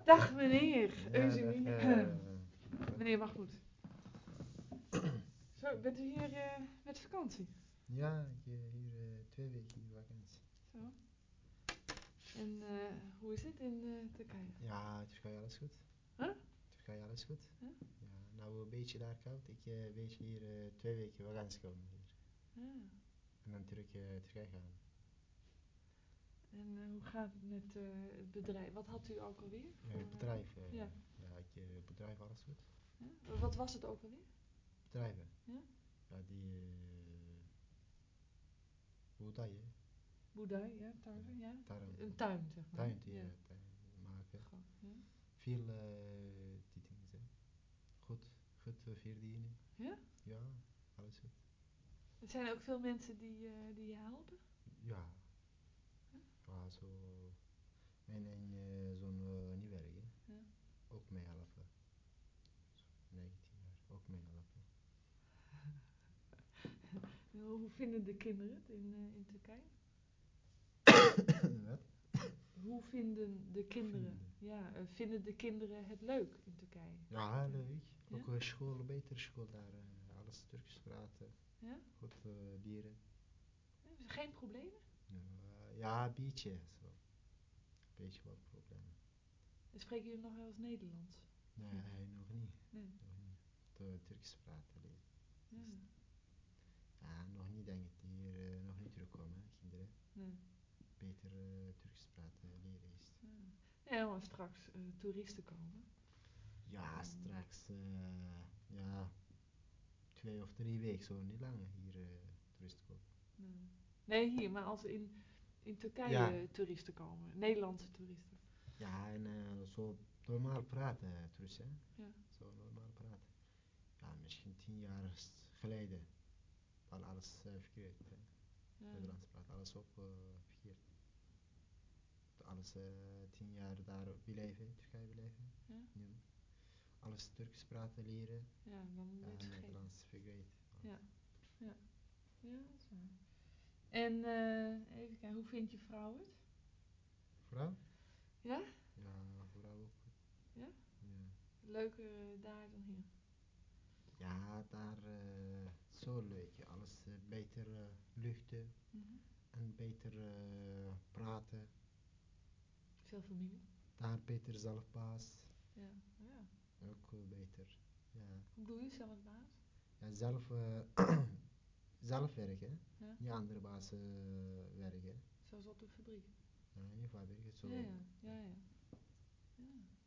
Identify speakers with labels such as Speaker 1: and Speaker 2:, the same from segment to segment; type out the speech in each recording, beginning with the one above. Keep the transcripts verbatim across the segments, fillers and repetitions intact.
Speaker 1: Dag meneer,
Speaker 2: Ja,
Speaker 1: Eusebie.
Speaker 2: dag, eh,
Speaker 1: Meneer Mahmoud. Zo, bent u hier eh, met vakantie?
Speaker 2: ja, ik eh, hier eh, twee weken in vakantie.
Speaker 1: Zo. En eh, hoe is het in eh, Turkije?
Speaker 2: Ja, Turkije alles goed.
Speaker 1: Huh?
Speaker 2: Turkije alles goed.
Speaker 1: Huh?
Speaker 2: Ja, nou een beetje daar koud. Ik eh, een beetje hier eh, twee weken vakantie komen hier.
Speaker 1: Ja.
Speaker 2: En dan terug uh, Turkije gaan.
Speaker 1: En eh, hoe gaat het met eh, het bedrijf? Wat had u ook alweer?
Speaker 2: Ja,
Speaker 1: voor,
Speaker 2: het bedrijf. eh,
Speaker 1: ja.
Speaker 2: ja, ik, eh, bedrijf alles goed.
Speaker 1: Ja? Wat was het ook alweer?
Speaker 2: Bedrijven.
Speaker 1: Ja?
Speaker 2: Ja, die uh, boerderij, hè.
Speaker 1: Boerderij, ja, tarwe, ja.
Speaker 2: Tuin.
Speaker 1: Een tuin, zeg maar.
Speaker 2: Tuin die
Speaker 1: ja.
Speaker 2: uh, tuin maken.
Speaker 1: Goh, ja.
Speaker 2: Veel uh, die dingen zijn. Goed, goed uh, verdienen.
Speaker 1: Ja?
Speaker 2: Ja, alles goed.
Speaker 1: Er zijn ook veel mensen die, uh, die je helpen?
Speaker 2: Ja.
Speaker 1: Ja?
Speaker 2: Ja, zo. Mijn een uh, zo'n uh, niet werken.
Speaker 1: Ja.
Speaker 2: Ook meehelpen. negentien jaar, ook meehelpen.
Speaker 1: Hoe vinden de kinderen het in, uh, in Turkije?
Speaker 2: Wat?
Speaker 1: Hoe vinden de kinderen,
Speaker 2: Vinden.
Speaker 1: ja, uh, vinden de kinderen het leuk in Turkije?
Speaker 2: Ja, leuk.
Speaker 1: Ja?
Speaker 2: Ook uh, school, betere school daar. Uh, alles Turks praten.
Speaker 1: Ja?
Speaker 2: Goed uh, leren.
Speaker 1: Ja, geen problemen?
Speaker 2: Uh, ja, een beetje. Zo. Een beetje wat problemen.
Speaker 1: En spreken jullie nog wel eens Nederlands?
Speaker 2: Nee, nee, nog niet.
Speaker 1: Nee.
Speaker 2: Nog niet. De Turks praten leren.
Speaker 1: Ja.
Speaker 2: Dus, ja, nog niet denk ik. Hier uh, nog niet terugkomen, kinderen.
Speaker 1: Nee.
Speaker 2: Beter uh, Turks praten leren is.
Speaker 1: Ja. Ja, als straks uh, toeristen komen.
Speaker 2: Ja, straks, uh, ja, twee of drie weken, zo niet langer hier uh, toeristen komen.
Speaker 1: Nee. Nee, hier, maar als in, in Turkije
Speaker 2: Ja.
Speaker 1: toeristen komen, Nederlandse toeristen.
Speaker 2: Ja, en uh, zo normaal praten, uh, toeristen.
Speaker 1: Ja.
Speaker 2: Zo normaal praten. Ja, misschien tien jaar geleden, al alles uh, verkeerd. Hè?
Speaker 1: Ja.
Speaker 2: Nederlands praten, alles ook uh, verkeerd. Alles uh, tien jaar daar beleven, Turkije beleven.
Speaker 1: Ja.
Speaker 2: Nu. Alles Turks praten leren.
Speaker 1: Ja, dan moet je het
Speaker 2: ja,
Speaker 1: vergeten.
Speaker 2: Nederlands vergeten.
Speaker 1: Ja, ja, ja, dat is waar. En uh, even kijken, hoe vindt je vrouw het?
Speaker 2: Vrouw?
Speaker 1: Ja?
Speaker 2: Ja, vrouw ook.
Speaker 1: Ja?
Speaker 2: Ja.
Speaker 1: Leuker uh, daar dan hier?
Speaker 2: Ja, daar uh, zo leuk. Alles uh, beter uh, luchten
Speaker 1: Mm-hmm.
Speaker 2: en beter uh, praten.
Speaker 1: Veel familie?
Speaker 2: Daar beter zelfbaas.
Speaker 1: Ja, ja.
Speaker 2: Ook uh, beter. Ja.
Speaker 1: Hoe bedoel je zelfbaas?
Speaker 2: Ja, zelf, uh, zelf werken.
Speaker 1: Ja?
Speaker 2: Niet andere baas uh, werken.
Speaker 1: Zoals op de fabriek?
Speaker 2: Ja, in de fabriek zo.
Speaker 1: Ja, ja, ja, ja. Ja,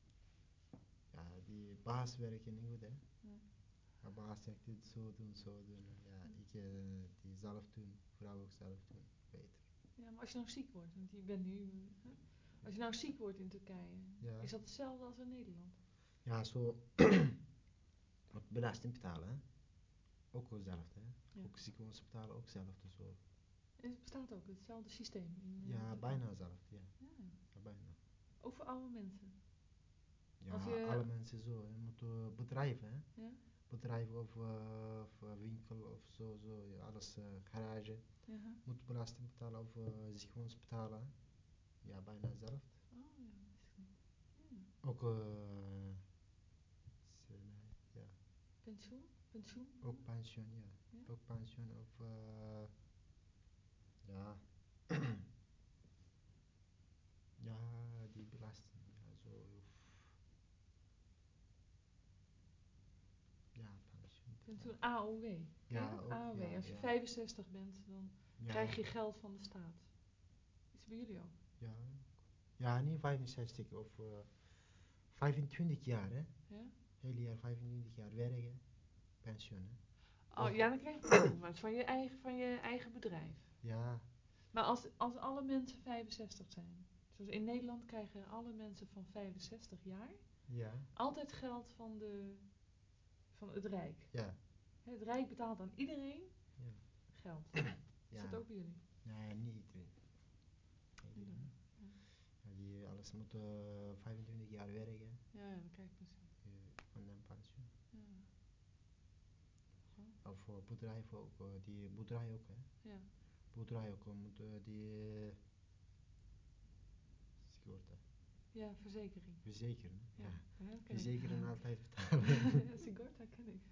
Speaker 2: ja die baas werken niet goed, hè.
Speaker 1: ja.
Speaker 2: Ja, baas zegt dit zo doen, zo doen. Ja, ik uh, die zelf doen, vrouw ook zelf doen, beter.
Speaker 1: Ja, maar als je nou ziek wordt, want je bent nu... Hè? Als je nou ziek wordt in Turkije,
Speaker 2: ja.
Speaker 1: is dat hetzelfde als in Nederland?
Speaker 2: Ja, zo... Wat belasting betalen, hè. Ook hetzelfde, hè.
Speaker 1: Ja.
Speaker 2: Ook ziekenhuis betalen, ook hetzelfde zo.
Speaker 1: En het bestaat ook, hetzelfde systeem in uh,
Speaker 2: Ja,
Speaker 1: Turkije?
Speaker 2: bijna hetzelfde, ja.
Speaker 1: Ja.
Speaker 2: Ja, bijna.
Speaker 1: Ook voor oude mensen?
Speaker 2: Ja,
Speaker 1: Als je...
Speaker 2: alle mensen zo, je moet uh, bedrijven, hè.
Speaker 1: Ja?
Speaker 2: Bedrijf of, uh, of uh, winkel of zo, zo ja, alles, uh, garage.
Speaker 1: Uh-huh.
Speaker 2: Moet belasting betalen of uh, ziekenhuis betalen. Ja, bijna hetzelfde.
Speaker 1: Oh ja, dat is niet. Ja.
Speaker 2: Ook, uh, nee, ja.
Speaker 1: Pensioen? Pensioen?
Speaker 2: Ook pensioen, ja.
Speaker 1: Ja?
Speaker 2: Ook pensioen of, uh, ja. ja, die belasting, ja, zo, of, ja, pensioen.
Speaker 1: Pensioen, A O W.
Speaker 2: Ja,
Speaker 1: ja?
Speaker 2: ook,
Speaker 1: A O W.
Speaker 2: ja,
Speaker 1: Als je
Speaker 2: ja.
Speaker 1: vijfenzestig bent, dan
Speaker 2: ja.
Speaker 1: krijg je geld van de staat. Is het bij jullie ook?
Speaker 2: Ja, ja, niet vijfenzestig of uh, vijfentwintig jaar, hè.
Speaker 1: Ja?
Speaker 2: Heel jaar vijfentwintig jaar werken, pensioen, hè.
Speaker 1: Oh
Speaker 2: Of,
Speaker 1: ja, dan krijg je pensioen, maar het is van je eigen, van je eigen bedrijf.
Speaker 2: ja.
Speaker 1: Maar als, als alle mensen vijfenzestig zijn, zoals in Nederland krijgen alle mensen van vijfenzestig jaar
Speaker 2: Ja.
Speaker 1: altijd geld van, de, van het Rijk.
Speaker 2: Ja.
Speaker 1: Het Rijk betaalt aan iedereen
Speaker 2: ja.
Speaker 1: geld. Is
Speaker 2: ja.
Speaker 1: dat ook bij jullie?
Speaker 2: Nee, niet iedereen. Iedereen.
Speaker 1: Ja.
Speaker 2: Ja, die alles moet uh, vijfentwintig jaar werken.
Speaker 1: Ja, dan krijg je pensioen.
Speaker 2: Uh, van een pensioen.
Speaker 1: Ja.
Speaker 2: Of voor uh, bedrijven ook, uh, die boerderij ook, hè.
Speaker 1: Ja.
Speaker 2: Boerderij ook, uh, moet uh, die... Uh,
Speaker 1: Ja, verzekering.
Speaker 2: Verzekeren.
Speaker 1: Ja,
Speaker 2: Ja.
Speaker 1: ja, dat ken ik.
Speaker 2: Verzekeren altijd betalen.
Speaker 1: Ja, Sigorta ken ik.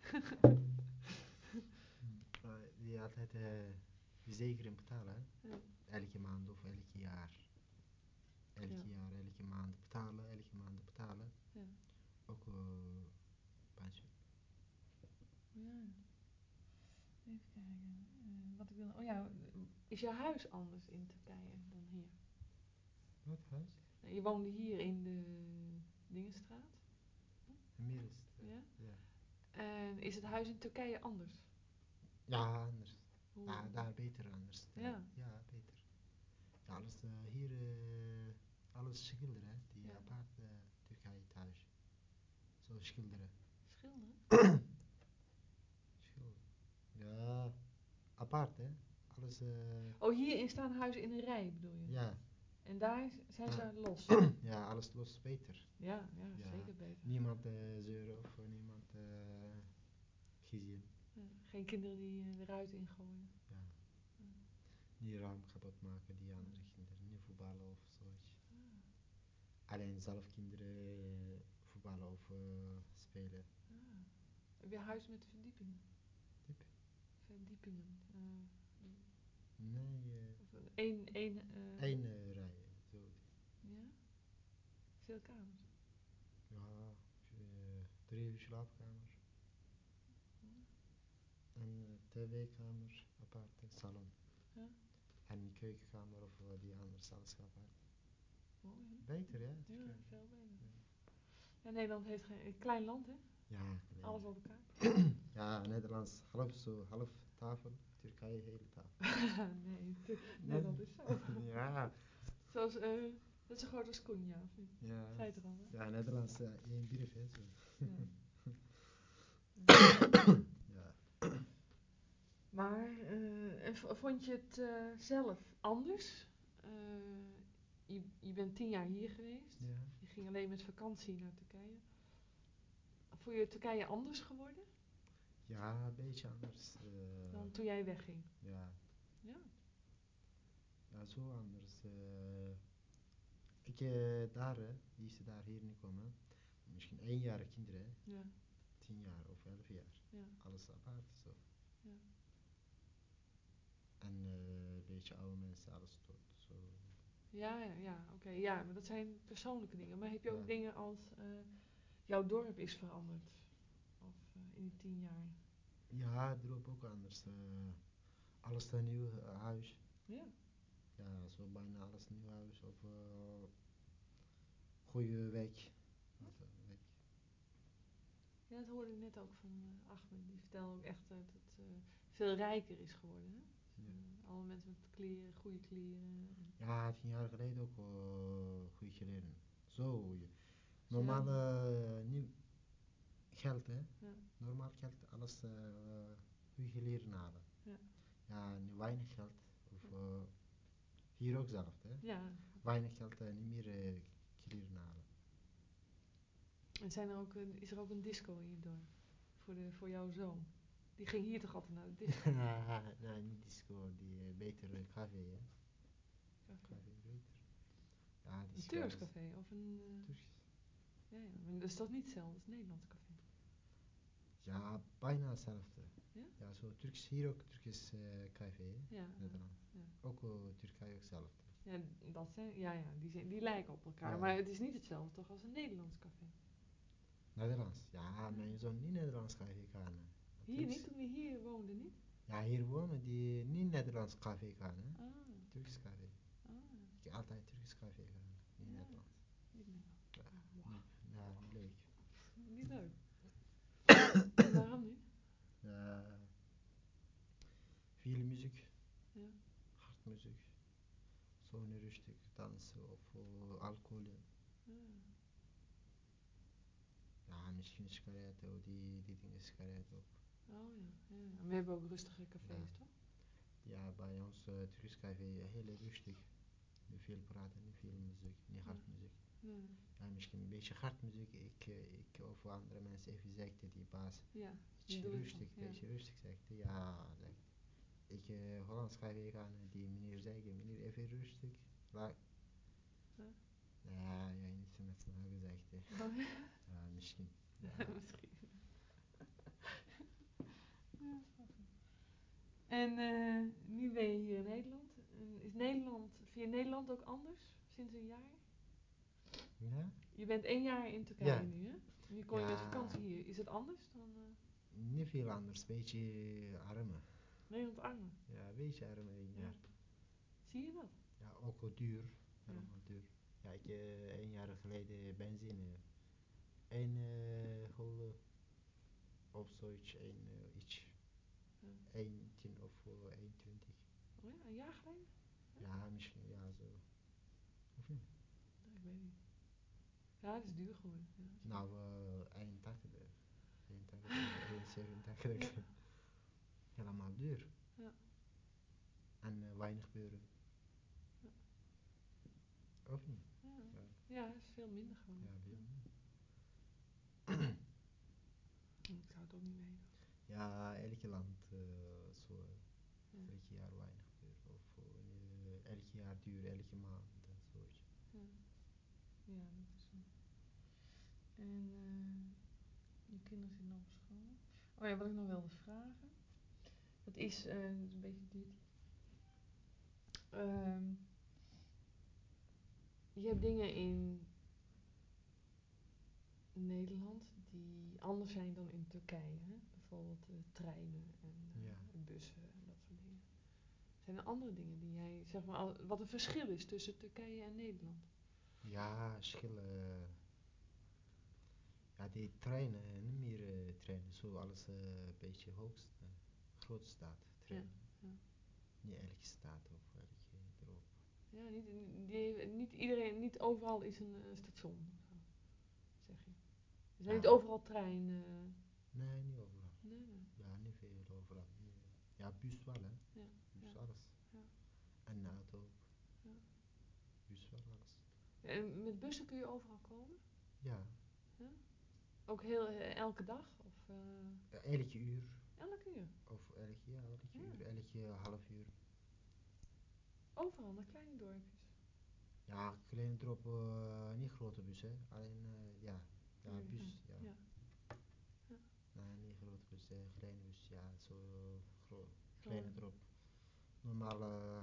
Speaker 2: Maar die altijd uh, verzekering betalen.
Speaker 1: Ja.
Speaker 2: Elke maand of elke jaar. Elke
Speaker 1: Ja.
Speaker 2: jaar, elke maand betalen, elke maand betalen.
Speaker 1: Ja.
Speaker 2: Ook uh, pensioen.
Speaker 1: Ja. Even kijken. Uh, wat ik wil. Oh ja, is jouw huis anders in Turkije dan hier?
Speaker 2: Wat huis?
Speaker 1: Je woonde hier in de Dingenstraat.
Speaker 2: Middenstraat.
Speaker 1: Ja.
Speaker 2: Ja.
Speaker 1: En is het huis in Turkije anders?
Speaker 2: Ja, anders.
Speaker 1: Hoe?
Speaker 2: Ja, daar beter anders. Daar.
Speaker 1: Ja.
Speaker 2: Ja, beter. Ja, alles uh, hier, uh, alles schilderen, die
Speaker 1: Ja.
Speaker 2: apart uh, Turkije thuis. Zo schilderen.
Speaker 1: Schilderen?
Speaker 2: Schilderen. Ja, apart hè. Alles. Uh,
Speaker 1: oh, hierin staan huizen in een rij bedoel je?
Speaker 2: Ja.
Speaker 1: En daar zijn ze los?
Speaker 2: Ja, alles los beter.
Speaker 1: Ja, ja,
Speaker 2: Ja.
Speaker 1: zeker beter.
Speaker 2: Niemand uh, zeuren of uh, niemand uh, gezien.
Speaker 1: Ja, geen kinderen die uh, de ruit ingooien.
Speaker 2: Ja. Ja. Die raam kapot maken, die andere kinderen. Niet voetballen of zoiets.
Speaker 1: Ah.
Speaker 2: Alleen zelf kinderen uh, voetballen of uh, spelen.
Speaker 1: Ah. Heb je huis met verdiepingen?
Speaker 2: Diep?
Speaker 1: Verdiepingen. Uh,
Speaker 2: nee.
Speaker 1: Eén uh, één, uh,
Speaker 2: één uh, rij. Zo.
Speaker 1: Ja? Veel kamers?
Speaker 2: Ja, uh, drie slaapkamers.
Speaker 1: Hmm.
Speaker 2: En uh, tv-kamer, aparte salon.
Speaker 1: Ja?
Speaker 2: En een keukenkamer of uh, die andere alles apart.
Speaker 1: Oh, ja.
Speaker 2: Beter, ja?
Speaker 1: Ja, veel beter.
Speaker 2: Ja.
Speaker 1: Ja, Nederland heeft geen een klein land, hè?
Speaker 2: Ja,
Speaker 1: alles op elkaar.
Speaker 2: Ja, Nederlands half zo, half tafel, Turkije hele tafel.
Speaker 1: nee, Nederland is zo.
Speaker 2: Ja.
Speaker 1: Zoals, uh, dat is zo groot als Konya, of niet?
Speaker 2: Ja.
Speaker 1: Zei het er al, hè?
Speaker 2: Ja, Nederlands uh, één brief, hè? Zo.
Speaker 1: Ja.
Speaker 2: Ja.
Speaker 1: Maar, uh, en vond je het uh, zelf anders? Uh, je, je bent tien jaar hier geweest.
Speaker 2: Ja.
Speaker 1: Je ging alleen met vakantie naar Turkije. Vond je Turkije anders geworden?
Speaker 2: Ja, een beetje anders. Uh,
Speaker 1: Dan toen jij wegging?
Speaker 2: Ja.
Speaker 1: Ja.
Speaker 2: Ja, zo anders. Uh, ik uh, daar, hè, die is daar hier niet komen. Misschien één jaar kinderen.
Speaker 1: Ja.
Speaker 2: Tien jaar of elf jaar.
Speaker 1: Ja.
Speaker 2: Alles apart zo.
Speaker 1: Ja.
Speaker 2: En uh, een beetje oude mensen, alles tot zo.
Speaker 1: Ja, ja, ja, oké. Okay. Ja, maar dat zijn persoonlijke dingen. Maar heb je ook
Speaker 2: Ja.
Speaker 1: dingen als uh, jouw dorp is veranderd? Of uh, in die tien jaar?
Speaker 2: Ja, dorp ook anders. Uh, alles een nieuw uh, huis.
Speaker 1: Ja.
Speaker 2: Ja, zo bijna alles nieuw huis of uh, goede wijk.
Speaker 1: Ja.
Speaker 2: wijk.
Speaker 1: Ja, dat hoorde ik net ook van uh, Ahmed. Die vertelde ook echt dat het uh, veel rijker is geworden. Hè? Dus, uh, ja. Alle mensen met kleren, goede kleren.
Speaker 2: Ja, tien jaar geleden ook uh, goede kleren. Zo goede. Normaal uh, nieuw geld, hè?
Speaker 1: Ja.
Speaker 2: Normaal geld, alles uh, goede kleren halen.
Speaker 1: Ja.
Speaker 2: Ja, weinig geld. Of uh, hier ook zelf, hè?
Speaker 1: Ja.
Speaker 2: Weinig geld, uh, niet meer uh, kleren halen.
Speaker 1: En zijn er ook een, is er ook een disco in je dorp? Voor, de, voor jouw zoon? Die ging hier toch altijd naar de disco?
Speaker 2: Nee, niet disco, die uh, beter uh, café, hè?
Speaker 1: Café.
Speaker 2: Café beter. Ja,
Speaker 1: Een Turks café of een... Uh,
Speaker 2: Turks.
Speaker 1: Ja, ja, maar dat is toch niet hetzelfde als Nederlands café?
Speaker 2: Ja, bijna hetzelfde.
Speaker 1: Ja?
Speaker 2: Ja, zo Turks, hier ook Turkisch uh, café,
Speaker 1: ja,
Speaker 2: Nederland.
Speaker 1: Ja.
Speaker 2: Ook uh, Turkije ook hetzelfde.
Speaker 1: Ja, dat zijn, ja, ja die, zijn, die lijken op elkaar,
Speaker 2: Ja.
Speaker 1: maar het is niet hetzelfde toch als een Nederlands café?
Speaker 2: Nederlands? Ja,
Speaker 1: ja.
Speaker 2: mijn zoon niet Nederlands café gaan.
Speaker 1: Hier
Speaker 2: Turks.
Speaker 1: niet, toen hij hier woonde niet?
Speaker 2: Ja, hier wonen die niet Nederlands café gaan, hè?
Speaker 1: Ah.
Speaker 2: Turks café.
Speaker 1: Ah.
Speaker 2: Ik ga altijd Turks café gaan, niet
Speaker 1: ja.
Speaker 2: Nederlands.
Speaker 1: Niet Nederlands.
Speaker 2: Ja,
Speaker 1: Oh, wow.
Speaker 2: niet, ja, niet leuk.
Speaker 1: Niet leuk. Waarom niet?
Speaker 2: Ja, veel muziek.
Speaker 1: Ja.
Speaker 2: Hard muziek. Zo niet rustig dansen of uh, alcohol.
Speaker 1: Ja.
Speaker 2: Ja, misschien sigaretten of die, die dingen sigaretten ook.
Speaker 1: Oh ja, ja, ja. Maar we hebben ook rustige cafés,
Speaker 2: Ja.
Speaker 1: toch?
Speaker 2: Ja, bij ons uh, Turks café heel rustig. Niet veel praten, niet veel muziek, niet hard
Speaker 1: ja.
Speaker 2: muziek.
Speaker 1: Ja.
Speaker 2: Ja, misschien een beetje hard muziek. Ik, uh, ik of andere mensen even zegt die baas.
Speaker 1: Ja,
Speaker 2: Beetje rustig,
Speaker 1: ja.
Speaker 2: beetje rustig zegt. Ja, zegt. Ik uh, Hollands café gaan, die meneer zegt, meneer even rustig. La-
Speaker 1: ja.
Speaker 2: Ja, ja, internationaal gezegd. Hè.
Speaker 1: Oh, ja,
Speaker 2: Ja, misschien. Ja.
Speaker 1: misschien. Ja, grappig. En eh, nu ben je hier in Nederland. En is Nederland, vind je Nederland ook anders sinds een jaar?
Speaker 2: Ja?
Speaker 1: Je bent één jaar in Turkije
Speaker 2: Ja.
Speaker 1: nu, hè? Nu kom je met
Speaker 2: Ja,
Speaker 1: vakantie hier. Is het anders dan eh,
Speaker 2: niet veel anders. Beetje armer.
Speaker 1: Nederland armer?
Speaker 2: Ja, een beetje armer één
Speaker 1: Ja.
Speaker 2: jaar.
Speaker 1: Zie je dat?
Speaker 2: Ja, ook wel duur.
Speaker 1: Ja.
Speaker 2: Helemaal duur. Ja, ik uh, één jaar geleden benzine. één uh, gulden of zoiets. één uh, iets.
Speaker 1: Ja.
Speaker 2: één tien of uh, één twintig.
Speaker 1: Oh ja, een jaar geleden?
Speaker 2: Ja, misschien. Ja, zo. Of niet?
Speaker 1: Nee, ik weet niet. Ja, het is duur geworden. Ja,
Speaker 2: Nou, uh, eenentachtig. eenentachtig, eenenzeventig.
Speaker 1: ja.
Speaker 2: Helemaal duur.
Speaker 1: Ja.
Speaker 2: En uh, weinig buren.
Speaker 1: Ja.
Speaker 2: Of niet?
Speaker 1: Ja.
Speaker 2: Ja,
Speaker 1: Ja, het is veel minder geworden.
Speaker 2: ja, veel.
Speaker 1: Ik zou het ook niet weten.
Speaker 2: Ja, elke land uh, zo.
Speaker 1: Ja.
Speaker 2: Elk jaar weinig duur. Of uh, elk jaar duur, elke maand. En zoiets.
Speaker 1: Ja. Ja, dat is zo. En uh, je kinderen zitten nog op school. Oh ja, wat ik nog wilde vragen. Dat is, uh, dat is een beetje dit. Um, je hebt dingen in Nederland die anders zijn dan in Turkije. Hè? Bijvoorbeeld uh, treinen en uh,
Speaker 2: Ja.
Speaker 1: bussen en dat soort dingen. Zijn er andere dingen die jij, zeg maar, al, wat een verschil is tussen Turkije en Nederland?
Speaker 2: Ja, verschillen. Ja, die treinen, niet meer uh, treinen, zo alles een uh, beetje hoogst, uh, groot staat, treinen.
Speaker 1: Ja, ja.
Speaker 2: Niet elke staat of elke dorp.
Speaker 1: Ja, niet, die, niet iedereen, niet overal is een uh, station, zo, zeg je. Er zijn
Speaker 2: Ja.
Speaker 1: niet overal treinen. Uh,
Speaker 2: Nee, niet overal.
Speaker 1: nee, nee.
Speaker 2: Ja, niet veel overal. Nee. Ja, bus wel, hè.
Speaker 1: Ja,
Speaker 2: Bus,
Speaker 1: ja,
Speaker 2: alles.
Speaker 1: ja.
Speaker 2: En auto ook.
Speaker 1: Ja.
Speaker 2: Bus wel, alles.
Speaker 1: Ja, en met bussen kun je overal komen?
Speaker 2: Ja.
Speaker 1: Ja? Ook heel, uh, elke dag? Of, uh,
Speaker 2: Ja, elke uur.
Speaker 1: elke uur?
Speaker 2: Of elke, ja, elke
Speaker 1: Ja.
Speaker 2: uur, elke half uur.
Speaker 1: Overal, naar kleine dorpjes?
Speaker 2: Ja, kleine dorp, uh, niet grote bus, hè. Alleen, uh, ja, ja,
Speaker 1: Nee,
Speaker 2: bus, ja.
Speaker 1: ja. Ja.
Speaker 2: Nee, niet grote bus, uh, kleine bus, ja, zo gro kleine
Speaker 1: Gewoon.
Speaker 2: dorp. Normaal, uh,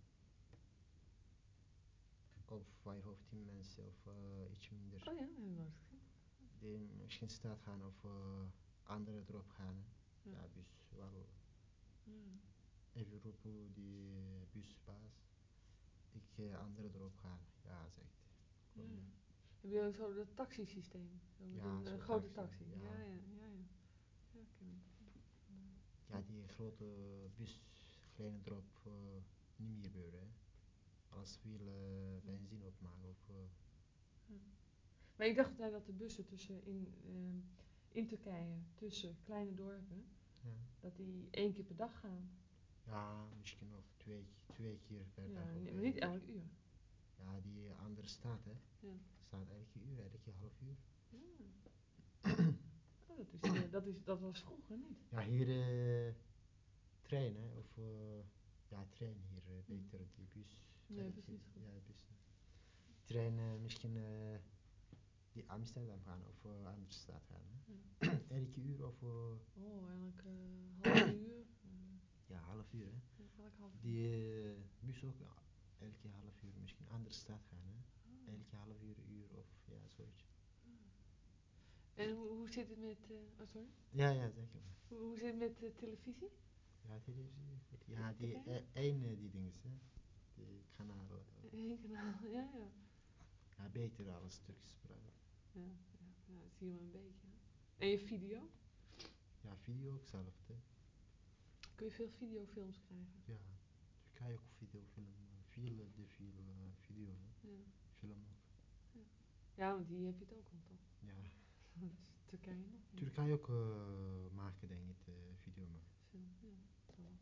Speaker 2: of vijf of tien mensen of uh, iets minder.
Speaker 1: Oh ja, dat heb ik nooit gezien.
Speaker 2: Die misschien stad gaan of uh, andere dorp gaan.
Speaker 1: Ja.
Speaker 2: Ja, bus wel.
Speaker 1: Ja.
Speaker 2: Even roepen die busbaas. Ik uh, andere dorp gaan. Ja, zegt.
Speaker 1: Ja.
Speaker 2: Kom mee.
Speaker 1: Heb je ook zo dat taxisysteem? Zo met
Speaker 2: Ja,
Speaker 1: een uh,
Speaker 2: zo
Speaker 1: grote
Speaker 2: taxi.
Speaker 1: taxi?
Speaker 2: Ja.
Speaker 1: Ja, ja, ja, ja. Ja, ken ik.
Speaker 2: Ja, die grote bus, kleine dorp, uh, niet meer beuren. Als veel uh, benzine opmaken of... Uh,
Speaker 1: Ja. Maar ik dacht altijd dat de bussen tussen in, uh, in Turkije, tussen kleine dorpen,
Speaker 2: ja.
Speaker 1: dat die één keer per dag gaan.
Speaker 2: Ja, misschien of twee, twee keer per
Speaker 1: Ja,
Speaker 2: dag of
Speaker 1: nee, maar
Speaker 2: één
Speaker 1: niet
Speaker 2: keer.
Speaker 1: elk uur.
Speaker 2: Ja, die andere staat, hè.
Speaker 1: Ja.
Speaker 2: Staat elke uur, elke half uur.
Speaker 1: Ja. Oh, dat, is, uh, dat, is, dat was vroeger niet.
Speaker 2: Ja, hier uh, trein, hè. Of, uh, ja, trein hier, uh,
Speaker 1: Hm.
Speaker 2: beter die bus.
Speaker 1: Nee, dat is
Speaker 2: Elke,
Speaker 1: niet goed.
Speaker 2: ja, bus. Trein uh, misschien uh, die Amsterdam gaan of uh, andere stad gaan, hè.
Speaker 1: Ja.
Speaker 2: elke uur of... Uh,
Speaker 1: oh, elke uh, half uur. Uh,
Speaker 2: ja, half uur, hè.
Speaker 1: ja, elke half uur.
Speaker 2: Die uh, bus ook uh, elke half uur misschien andere stad gaan, hè.
Speaker 1: Oh.
Speaker 2: Elke half uur, uur of ja, zoiets.
Speaker 1: Ah. En hoe, hoe zit het met... Uh, oh, sorry?
Speaker 2: Ja, ja, zeker.
Speaker 1: Hoe, hoe zit het met uh, televisie?
Speaker 2: Ja, televisie. Ja,
Speaker 1: Kijk
Speaker 2: die
Speaker 1: jij?
Speaker 2: ene uh, die dingen, hè. Die kanaal. Uh,
Speaker 1: Eén kanaal, ja, ja.
Speaker 2: ja, beter als Turks spraak.
Speaker 1: Ja, ja, ja, dat zie je maar een beetje. Hè. En je video?
Speaker 2: Ja, video ook hetzelfde.
Speaker 1: Kun je veel videofilms krijgen?
Speaker 2: Ja, Turkije ook videofilm. Veel de veel uh, video, hè.
Speaker 1: Ja.
Speaker 2: Film ook.
Speaker 1: Ja. Ja, want hier heb je het ook al toch?
Speaker 2: Ja.
Speaker 1: Dat is Turkije nog niet.
Speaker 2: Turkije ook uh, maken, denk ik, uh, video maken.
Speaker 1: Film, ja. Zo.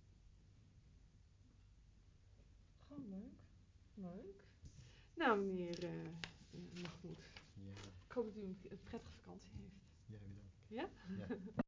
Speaker 1: Gewoon leuk. Leuk. Nou, meneer uh, uh, Mahmoud.
Speaker 2: Ja.
Speaker 1: Ik hoop dat u een prettige vakantie heeft.
Speaker 2: Ja, bedankt.
Speaker 1: Ja?
Speaker 2: Ja.